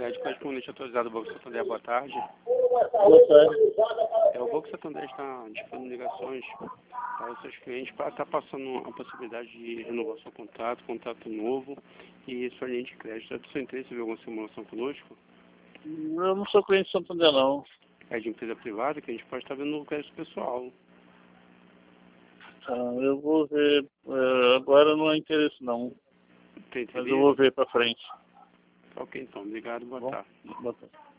Médico correspondente autorizado do Banco Santander, boa tarde. Boa tarde. O Banco Santander está disponindo ligações para os seus clientes para estar passando a possibilidade de renovar seu contrato novo e sua linha de crédito. É do seu interesse ver alguma simulação conosco? Eu não sou cliente de Santander, não. É de empresa privada que a gente pode estar vendo no crédito pessoal. Tá, eu vou ver. Agora não há interesse, não. Tem Mas eu vou ver pra frente. Ok, então. Obrigado. Boa Bom, tarde. boa tarde.